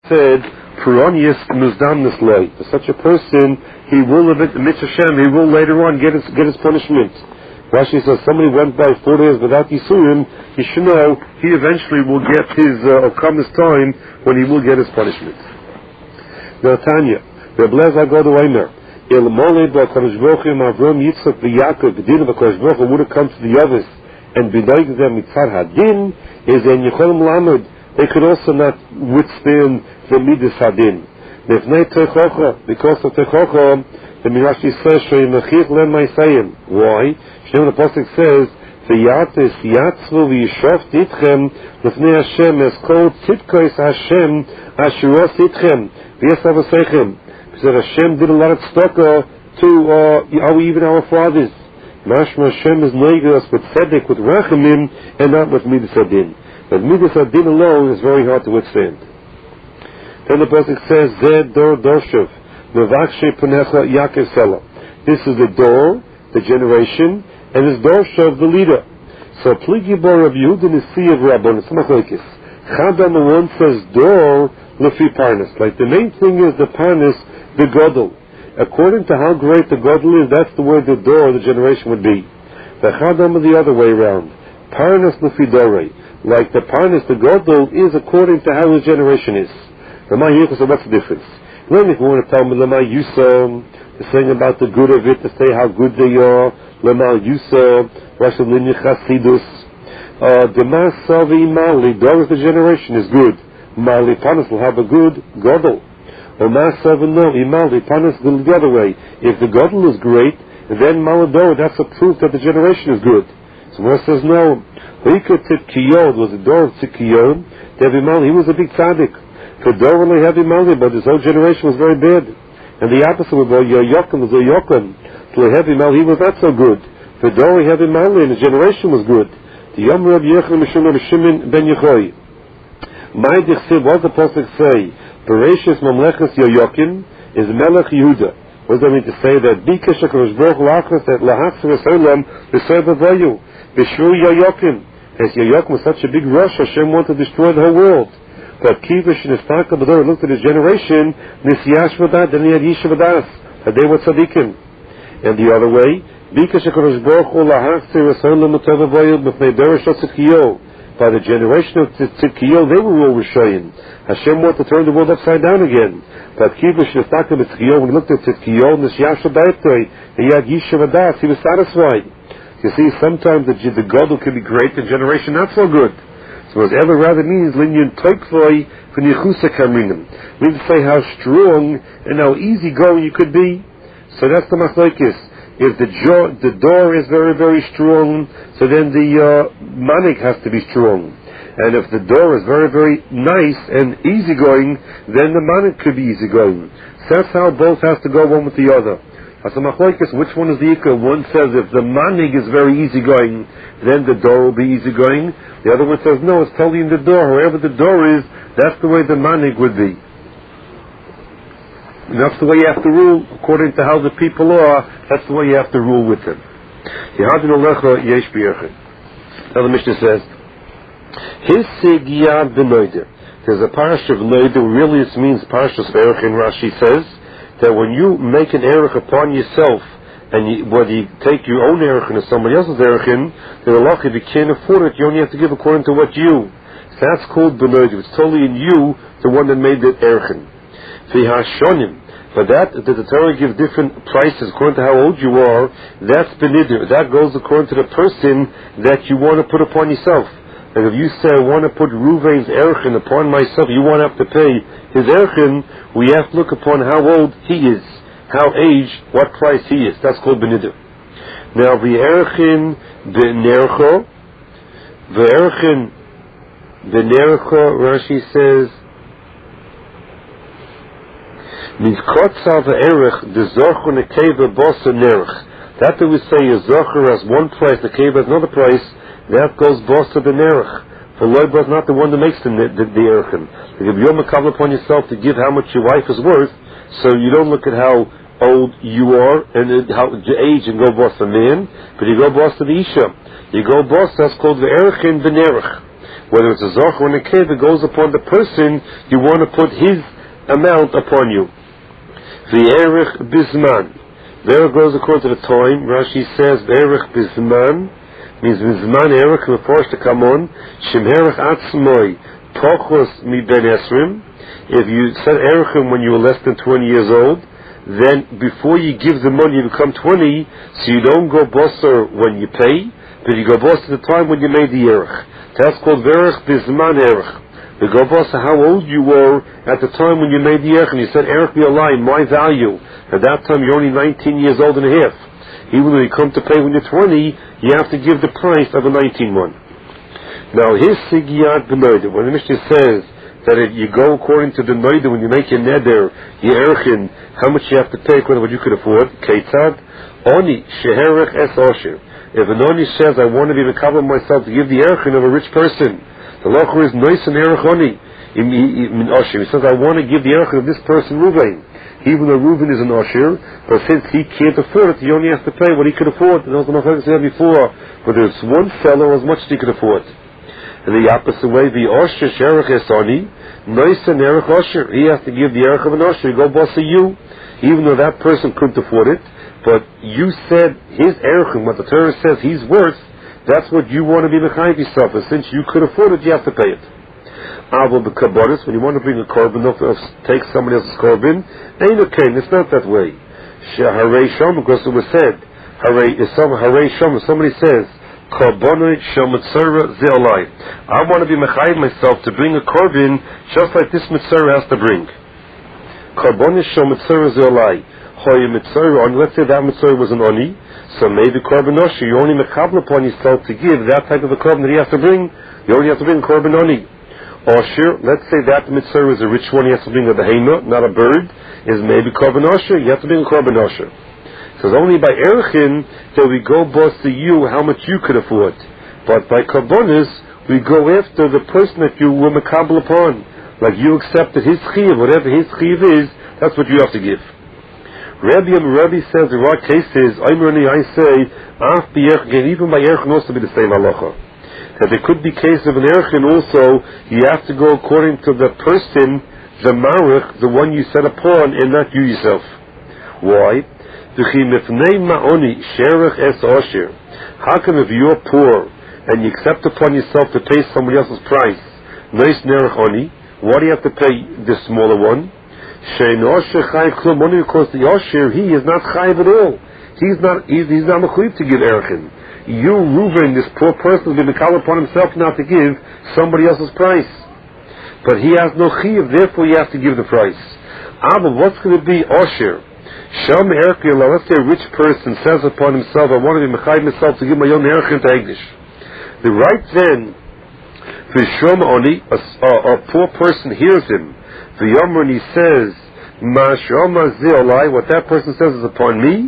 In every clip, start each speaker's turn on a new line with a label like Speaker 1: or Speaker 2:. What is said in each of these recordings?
Speaker 1: said, Puronius Muzdamnis Loi. For such a person, he will he will later on get his punishment. Rashi says somebody went by 4 days without Yisurim, he should know he eventually will get will come his time when he will get his punishment. Now Tanya, the Blazer go to Eimer. Il Mole B'Akadosh Baruch Hu Avram Yitzchak V'Yakov the din of Akadosh Baruch Hu would have come to the others and b'noig them mitzad hadin is en yicholim lamed. They could also not withstand the midas hadin. Nefnei techocha, because of techocha, the Mirashi says she'imachich len ma'isayim. Why? Shem the pasuk says v'yates yatzvu v'yishoft itchem lefnei Hashem es kol tzidkos Hashem ashuros itchem v'yesav asechem. Because Hashem did a lot of tzedakah to even our fathers. Mashma Hashem is noiged us with tzedek, with rachamim, and not with midas hadin. But midas hadin alone is very hard to withstand. Then the pasuk says, Zed dor dorshav, mevakshe panecha Yaakov Sela. This is the dor, the generation, and is dorshav, the leader. So pligi bar of Yehuda Nisi of Rabbon, it's machlokes. Chadam one says dor lefi parnas. Like the main thing is the parnas, the godel. According to how great the godel is, that's the way the dor, the generation would be. The chadam the other way around. Parnas lefi dore. Like the parnas, the godel is according to how his generation is. Lama Yichus, so what's the difference? Then if you want to tell me Lama Yusam, the saying about the good of it, to say how good they are, Lama Yusam, Rashad Linyi Chasidus, the Masavi Mali, Doris the generation is good. Mali Panas will have a good godel. Or Masavi no, Imali Panas will the other way. If the godel is great, then Malador, that's a proof that the generation is good. So Moshe says no. Hika Tzidkiyod was the door of Tzidkiyod, Devi Mali, he was a big tzaddik. Kedor only heavy Mali, but his whole generation was very bad. And the opposite would be Yochim was a Yochim. To a heavy Mali, he was not so good. Kedor heavy Mali, and his generation was good. The Yom Reb Yechon Mishum Reb Shimon ben Yechoy. My Dichsiv, what does the pasuk say? Bereshis Mamlechus Yochim is Melech Yehuda. What does that mean to say? That Bikesh HaKadosh Baruch Hu Achas that Lahachzer Esolam B'Sei B'Vayu B'Shru Yochim. As Yochim was such a big rush, Hashem wanted to destroy the whole world. But Kivish and Istaka B'Dor looked at his generation, Nisyash V'Dat, then he had Yisha V'Das, that they were tzaddikim. And the other way, Bikesh HaKadosh Baruch Hu Lahachzer Esolam B'Sei B'Vayu B'Fnei Beresh HaTzidkiyot. By the generation of Tzidkiyot, they were all Rishoyim. Hashem wanted to turn the world upside down again. But Kivish and Istaka B'Tzidkiyot, when he looked at Tzidkiyot, Nisyash V'Dat, he had Yisha V'Das, he was satisfied. You see, sometimes the godel can be great, the generation not so good. So whatever rather means, linyan toikvoi v'nichusa kamrinim. Means to say how strong and how easygoing you could be. So that's the machlokes. If the door is very, very strong, so then the manik has to be strong. And if the door is very, very nice and easygoing, then the manik could be easygoing. So that's how both has to go one with the other. As a machlokes, which one is the equal? One says if the manig is very easygoing, then the door will be easygoing. The other one says no, it's totally in the door. Wherever the door is, that's the way the manig would be. And that's the way you have to rule according to how the people are. That's the way you have to rule with them. Now the Mishnah says, there's a parish of Noider. Really, it means parish of Erech. And Rashi says that when you make an erech upon yourself, and whether you take your own erech or somebody else's erech, then Allah, if you can't afford it, you only have to give according to what you. So that's called benoidim. It's totally in you, the one that made the erech. But that the Torah gives different prices according to how old you are. That's benidir. That goes according to the person that you want to put upon yourself. Like if you say, I want to put Ruvain's erchin upon myself, you won't have to pay his erchin. We have to look upon how old he is, how age, what price he is. That's called benidir. Now the erchin b'nercho, Rashi says, means kotzav erech the zocher nekeva bosa nerech. That we say is zocher has one price, the keva has another price. That goes bosa the nerech. For loiba is not the one that makes the erechim. If you're makabel upon yourself to give how much your wife is worth, so you don't look at how old you are and how your age and go bosa man, but you go bosa the isha. You go bosa, that's called the erechim the nerech. Whether it's a Zoch or a Nekev, it goes upon the person you want to put his amount upon you. V'erech bizman. There it goes according to the time. Rashi says, V'erech bizman means bizman erech meforsh to come on. Shem herech atzmoi pochos mi ben esrim. If you said erechim when you were less than 20 years old, then before you give the money you become 20, so you don't go bosser when you pay, but you go bosser at the time when you made the erech. That's called Verech Bizman Erech. You go bosser how old you were at the time when you made the erech, and you said erech be a line, my value. At that time you're only 19 years old and a half. Even though you come to pay when you're 20, you have to give the price of a 19 one. Now his Sigiyat B'Noider, when the Mishnah says that if you go according to the Noider, when you make your neder, your erchin, how much you have to pay according to what you could afford, Keitzad, Oni, Sheherech Es Osher. If an Oni says, I want to be mekabel myself to give the erchin of a rich person, the locher is Nois and Erech Oni, in Osher. He says, I want to give the erchin of this person, Ruvain. Even though Reuven is an Osher, but since he can't afford it, he only has to pay what he could afford. And also, I said before, but there's one fellow as much as he could afford. And the opposite way, the Osher Sherech Esoni, Nois and Erech Osher. He has to give the Erech of an Osher. You go boss of you, even though that person couldn't afford it, but you said his Erechim, what the Torah says he's worth, that's what you want to be mechayiv yourself. And since you could afford it, you have to pay it. Avol the kabbanis, when you want to bring a korban, take somebody else's korban, ain't okay, it's not that way. Shaharei shom, because it was said, Harei shom, somebody says, korbanoi shomatzara zeolai. I want to be mechayiv myself to bring a korban just like this mitzvah has to bring. Korbanoi shomatzara zeolai. Hoy mitzvah, let's say that mitzvah was an oni, so maybe korban osher, you only mekabel upon yourself to give that type of a korban that you have to bring. You only have to bring korban oni. Osher, let's say that mitzvah is a rich one, he has to bring a behemoth, not a bird, is maybe korban osher, you have to bring a korban osher. So it's only by erechin that we go boss to you how much you could afford. But by korbanos, we go after the person that you were mekabel upon. Like you accepted his chiv, whatever his chiv is, that's what you have to give. Rabbi says in our cases, I say, even by erechin also be the same halacha. That there could be cases of an erchin also, you have to go according to the person, the marich, the one you set upon, and not you yourself. Why? How come if you're poor, and you accept upon yourself to pay somebody else's price, why do you have to pay the smaller one? Because the osher, he is not chayiv at all. He's not mechuyev to give erchin. You, Reuven, this poor person, will be mekabel upon himself not to give somebody else's price. But he has no chiyuv, therefore you have to give the price. But what's going to be osher? Shalom erkiyah, let's say a rich person says upon himself, I want to be mechayiv myself to give my own erchin to Egdish. The right then, for Shom Oni, a poor person hears him. The Yomer, and he says, what that person says is upon me,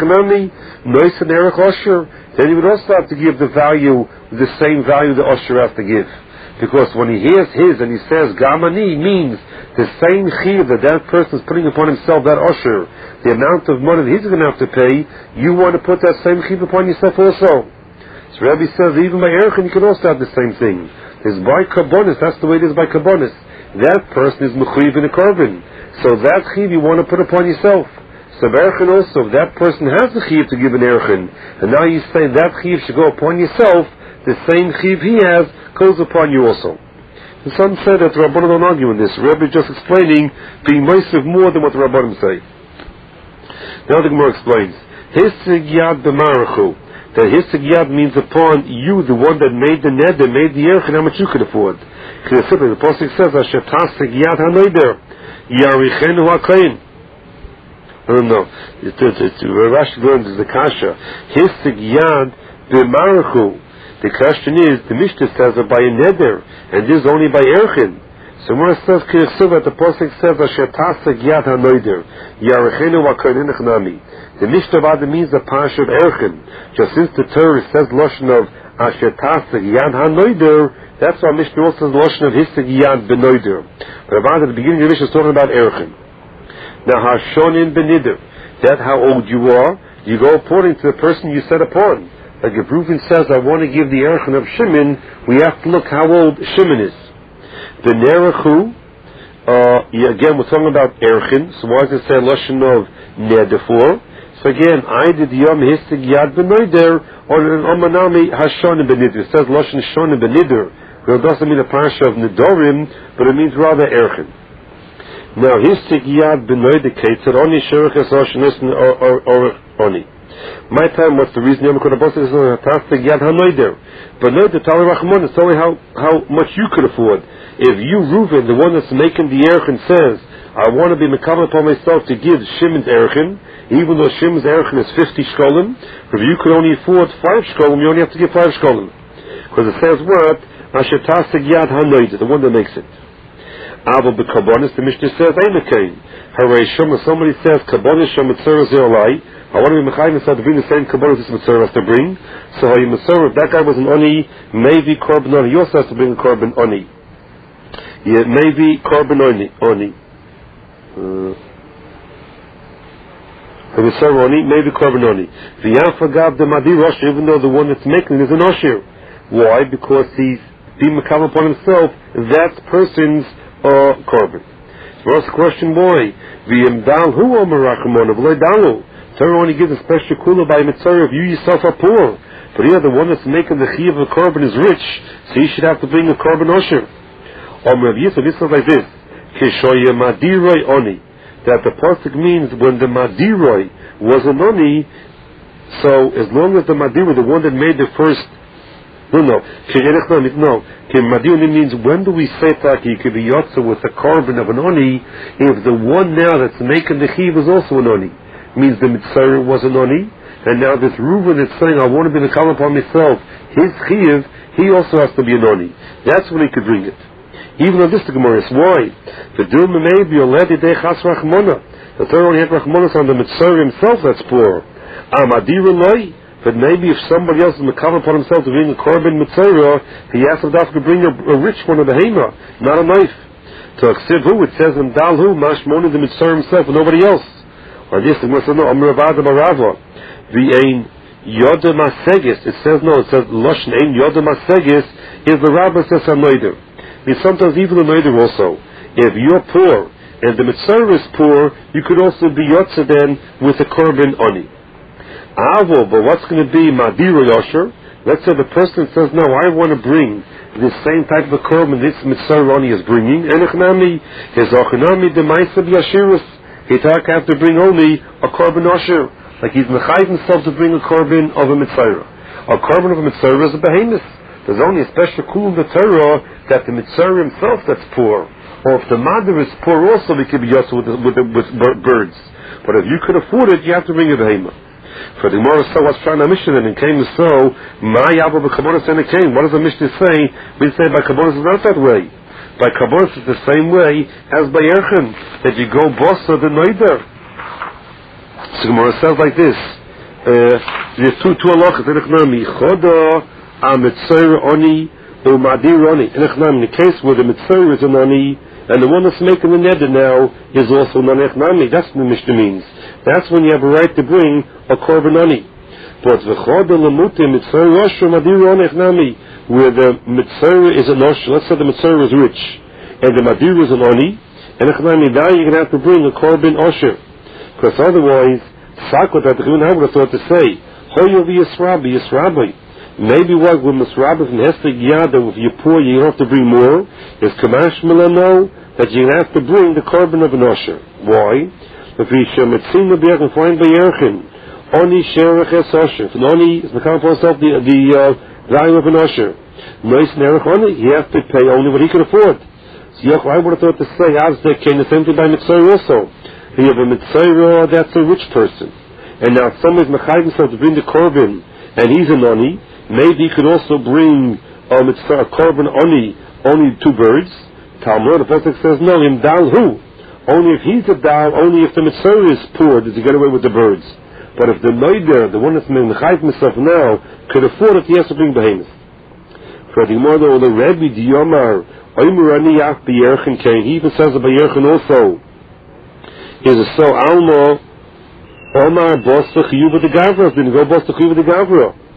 Speaker 1: then he would also have to give the value, the same value the Osher has to give. Because when he hears his and he says Gamani, means the same chiv that person is putting upon himself, that Osher, the amount of money that he's going to have to pay, you want to put that same chiv upon yourself also. So Rabbi says, even by Erchin you can also have the same thing. It's by Karbonis, that's the way it is by Karbonis. That person is mechuyev in a korban. So that chiv you want to put upon yourself. So Erchin also, if that person has the chiv to give an Erchin, and now you say that chiv should go upon yourself, the same chiv he has goes upon you also. And some say that the Rabbanim don't argue in this. Rabbi is just explaining, being moisev more than what the Rabbanim say. Now the Gemara explains, Hisig yad b'marachu, that Hisig yad means upon you, the one that made the neder, made the Erchin, how much you could afford. The Pasuk says, Asher tasig yad hanoider, Yarichenu HaKain. I don't know. Rashi learns the kasha. Hisig yad b'marachu. The question is, the Mishnah says that by a neder, and this is only by erchin. So when it says Kirsuva, the Pasuk says Asher tasig yad hanoider, Yarichenu HaKain nechnami. The Mishnah Vada means the pasha of erchin. Just since the Torah says lashon of Asher tasig yad hanoider, that's why Mishnah also says lashon of Hisig yad b'noider. But about at the beginning of the Mishnah is talking about erchin. Now hashonin b'nider, that how old you are, you go according to the person you set upon. Like if Reuven says, I want to give the Erchen of Shimon, we have to look how old Shimon is. The Nerechu, again, we're talking about Erchen, so why does it say Lashon of Neder? So again, I did Yom Histig Yad B'Noider on an Omanami Hashon B'Nider. It says Lashon Shon B'Nider. It doesn't mean a parasha of Nidorim, but it means rather Erchen. Now, Histig Yad B'Noider Ketzad Oni Sherech Es Lashon or Oni. My time, what's the reason Yom Kodabos is a Tastig Yad HaNoider? But Noider Tali Rachmon is only how much you could afford. If you, Reuven, the one that's making the Erchen, says, I want to be mekabel upon myself to give Shimon's Erchen, even though Shimon's Erchen is 50 shkolim, if you could only afford 5 shkolim, you only have to give 5 shkolim. Because it says what? Asher Tasig Yad HaNoider, the one that makes it. Avo b'kabonis, the Mishnah says, Eimekain. Haray Shom, if somebody says, Kabonis Shom Mitzvah Zeolai, I want to be Mechayim to bring the same Kabbalah this Mitzvah has to bring. So if that guy was an Oni, maybe Korban Oni, he also has to bring a Korban Oni. Yeah, maybe Korban Oni. Maybe Korban Oni. V'yafagav the Madi Rosh, even though the one that's making is an Oshir. Why? Because he's being Mekabel upon himself, that person's Korban. So ask the question, why? V'yimdal hu omer rachamon, v'loi dalu. Torah only gives a special kula by mitzvah if you yourself are poor. But here the one that's making the chiyuv of the korban is rich, so you should have to bring a korban osher. Rav Yisrael, this is like this: Kishoye madiroi oni. That the pasuk means when the madiroi was an oni. So as long as the madiroi, the one that made the first, no. Madiroi means when do we say that you could be yotza with the korban of an oni if the one now that's making the chiyuv is also an oni? Means the mitzvah was an oni, and now this Reuven is saying, I want to be the kal upon myself. His chiyuv, he also has to be an oni. That's when he could bring it. Even on this, the Gemara is why the Dilma maybe already they chas rachmona. The Torah only had rachmonas on the mitzvah himself. That's poor. Amadir loy. But maybe if somebody else is kal upon himself to bring a korban mitzvah, he has to bring a rich one of the hema, not a knife. To aksivu, it says in dalhu mashmona the mitzvah himself and nobody else. Or this is no Amravada Barava. The Ein Yoda Masegis. It says Loshen Ein Yoda Masegis is the Rabbah says Anoider. Means sometimes even the Noider also. If you're poor and the Mitzvah is poor, you could also be Yotze then with a Korban Oni. Avo, but what's going to be Madiro Yosher? Let's say the person says, no, I want to bring the same type of Korban this Mitzvah Oni is bringing. Enechnami is Ochnami de Maisab Yashirus. He have to bring only a korban osher, like he's mechayiv himself to bring a korban of a mitzvah. A korban of a mitzvah is a behemoth. There's only a special kul in the Torah that the mitzvah himself that's poor, or if the mother is poor also, we could be yosel with birds. But if you could afford it, you have to bring a behemoth. For the Gemara so what's trying to Mishnah and came so my yabba b'kabonos and it came. What does the Mishnah say? We say by kabonos is not that way. By Kabbalah it's the same way as by Erchen, that you go bossa the noider. So Gemara says like this: there's two halachas. Enechnami choda a mitzvah oni u'madir oni. Enechnami, in the case where the mitzvah is an oni and the one that's making the neder now is also an enechnami. That's what the Mishnah means. That's when you have a right to bring a korban oni. But the choda lemuti mitzvah rosh u'madir enechnami. Where the mitzvah is an osh, let's say the mitzvah is rich, and the madir is an oni, and you're going to have to bring a korban osher, because otherwise, sakot at the Chivin Havra thought to say, hoyo v'yisrabi, maybe what with misrabi from hestig yada, if you're poor, you don't have to bring more, is kamash milano, that you have to bring the korban of an osher. Why? If we shall mitzvah be able to find by Yerchin, oni sherech es osher, and oni is the kind of himself the value of an usher. Nois nerech only, he has to pay only what he can afford. So I would have thought to say, Azda came the same thing by mitzvah also. You have a mitzvah that's a rich person, and now somebody's mechayiv himself to bring the korban, and he's an oni. Maybe he could also bring a korban oni, only 2 birds. Talmud, the pasuk says no, im dal hu. Only if he's a dal, only if the mitzvah is poor, does he get away with the birds. But if the noider, the one that's mechayiv himself now, could afford it, he has to bring behemoth. For the Gemara, the Rebbe Diyomar, Oimurani Yach B'Yerchen Kain, he even says about Yerchen also, is a so Alma, Omar Bosta Chiyuva de Gavra, didn't go Bosta Chiyuva de Gavra.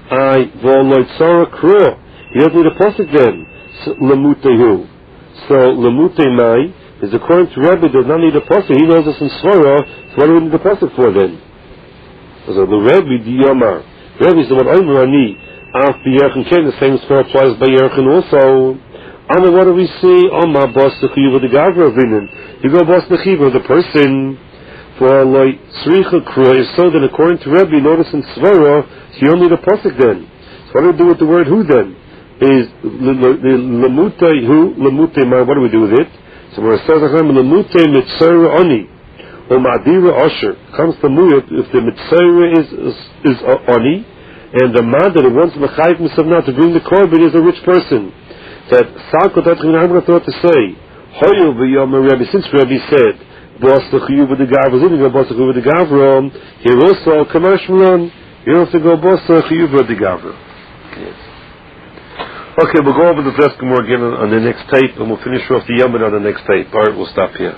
Speaker 1: I v'oloi tzara kruah. He doesn't need a pasuk then. Lemutehu. So lemutei mai is according to Rebbe does not need a pasuk. He knows us in Svara. So what do we need a pasuk for then? So the Rebbe Diyamar. Rebbe is the one Omer Ani. Af b'Yerchen Ken. The same Svara applies by Yerchen also. Amma, what do we see? Amma bas nechiva the gavra vinen. You go bas nechiva the person for like tzricha kruah is so that according to Rebbe, notice in Svara, you only need a pasuk then. So what do we do with the word who then? Is lemutei who lemutei ma? What do we do with it? So where it says lemutei mitzayra oni or madira osher comes to muyat if the mitzayra is oni and the man that wants mechayiv himself now to bring the korban is a rich person. That Salkot I'm thought to say Hoyel v'yomer Rebbe, since Rebbe said Bos l'chiyuv the gavra, didn't go Bos l'chiyuv the gavra. Here also Kamashmalan. You don't have to go Bos l'chiyuv the gavra. Okay, we'll go over the Bres Gemara again on the next tape, and we'll finish off the Yom on the next tape. All right, we'll stop here.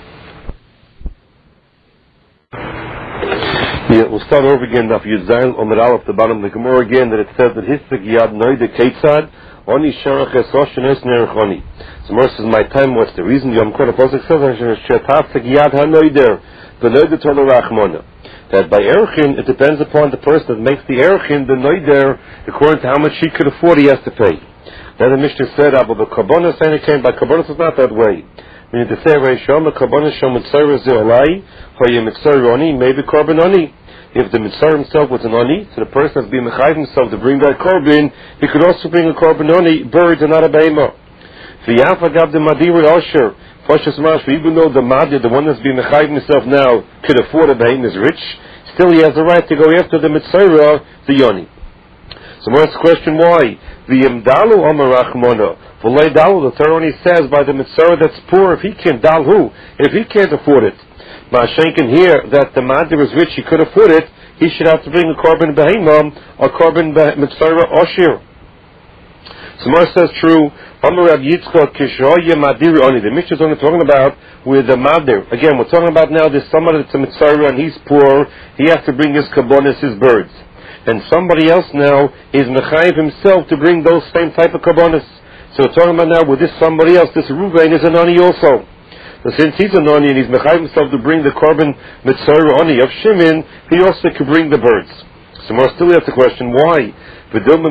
Speaker 1: Yeah, we'll start over again. Daf Yud Zayin Omer Aleph, the bottom of the Gemara again, that it says that Histik Yad Noide Keitzad Oni Sharach Esoshen Es Nerechoni. So Gemara says, my time, what's the reason? Yom Kol Apostle says Shetaftik Yad HaNoider V'Noide Tolo Rachmona. That by Erechin, it depends upon the person that makes the Erechin, the Noider, according to how much he could afford, he has to pay. Then the Mishnah said, but the Kabbalah saying it came by Kabbalah is not that way. Meaning to say, Reishom, the Kabbalah Shom Mitzvah Zeolai, Hoye Mitzvah Oni, maybe Korban Oni. If the Mitzvah himself was an Oni, so the person has been Mechayiv himself to bring that Korban, he could also bring a Korban Oni, birds and not a Behemah. V'yafa Gab the Madiri Osher, Foshas Mash, even though the Madir, the one that's been Mechayiv himself now, could afford a Behemah, is rich, still he has the right to go after the Mitzvah, the Oni. So what's the question, why? The Yimdalu Amarachmona. V'lei Dalu, the Torah only says by the Mitzvah that's poor, if he can't, Dal who? If he can't afford it. Ma'ashen can hear that the Madir is rich, he could afford it, he should have to bring a Korban Behemah, a Korban Mitzvah Oshir. So Mar says true, Amar Rab Yitzchak Kishoye Madir Oni. The Mishnah is only talking about with the Madir. Again, we're talking about now there's somebody that's a Mitzvah and he's poor, he has to bring his Kabbonis, his birds. And somebody else now is Mechayiv himself to bring those same type of Kabbonis. So we're talking about now with this somebody else, this Ruvain is an Ani also. So since he's an Ani and he's Mechayiv himself to bring the Korban Mitzvah Ani of Shimon, he also could bring the birds. So we're still have the question, why? The Torah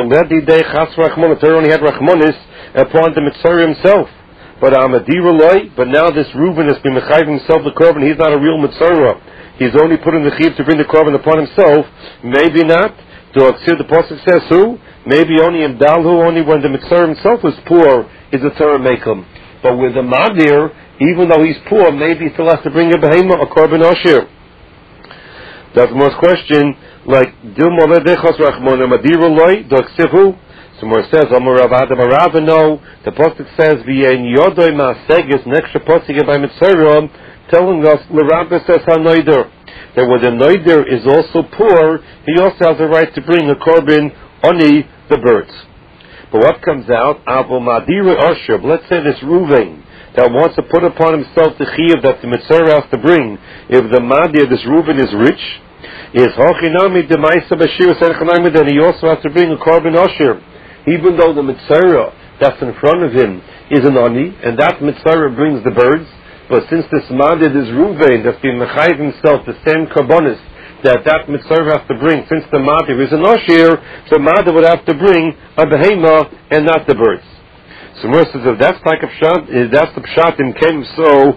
Speaker 1: only had Rachmanis upon the Mitzvah himself. But now this Reuben has been Mechayiv himself the Korban, he's not a real Mitzvah. He's only putting the chiv to bring the korban upon himself. Maybe not. The pasuk says who? Maybe only in Dalhu, only when the Mitzvah himself was poor, is the Torah make him. But with the Madir, even though he's poor, maybe he still has to bring a behemah, a korban oshir. That's the most question. Like Dil Moledechos Rachmona Madir Loi Doksivu. So more says Amar Rav Adam Aravino. The pasuk says V'yein Yodoi Ma'asegis next pasuk by Mitzvah, telling us L'Rabba says HaNoider, that when the Noider is also poor, he also has a right to bring a Korban Oni, the birds. But what comes out? Abu Madira Osher, let's say this Ruvain that wants to put upon himself the Chiyuv that the Mitzvah has to bring. If the Madir, this Ruvain is rich, is Hochinami Demaisa Bashir Senechanami, then he also has to bring a Korban Osher. Even though the Mitzvah that's in front of him is an Oni, and that Mitzvah brings the birds, but since this Madir is Ruvain, that's been Mechayiv himself, the same Karbonis, that Mitzvah has to bring, since the Madir is an Oshir, the Madir would have to bring a Behemah and not the birds. So Mer says, if that's like a Pshat, that's the Pshat in Kem, so,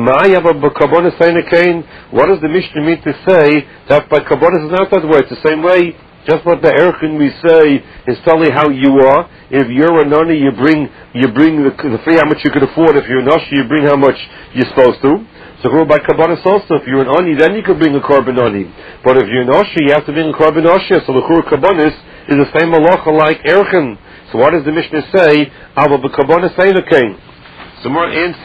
Speaker 1: what does the Mishnah mean to say that by Karbonis is not that way? It's the same way. Just like the Erechin we say is telling how you are. If you're a Nani, you bring the free how much you could afford. If you're an Oshi, you bring how much you're supposed to. So by Kabbanis also, if you're an Ani, then you could bring a Korban Ani. But if you're an Oshi, you have to bring a Korban Oshi. So the Kabbanis is the same halacha like Erechin. So what does the Mishnah say? So more answer.